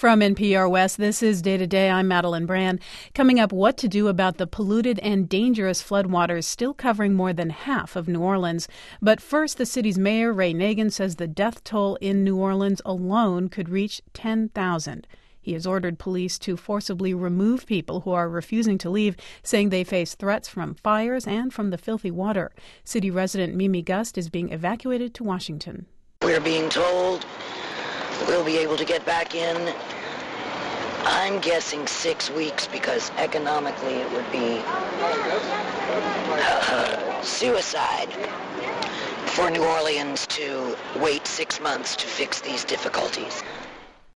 From NPR West, this is Day to Day. I'm Madeline Brand. Coming up, what to do about the polluted and dangerous floodwaters still covering more than half of New Orleans. But first, the city's mayor, Ray Nagin, says the death toll in New Orleans alone could reach 10,000. He has ordered police to forcibly remove people who are refusing to leave, saying they face threats from fires and from the filthy water. City resident Mimi Gust is being evacuated to Washington. We're being told we'll be able to get back in, I'm guessing 6 weeks, because economically it would be suicide for New Orleans to wait 6 months to fix these difficulties.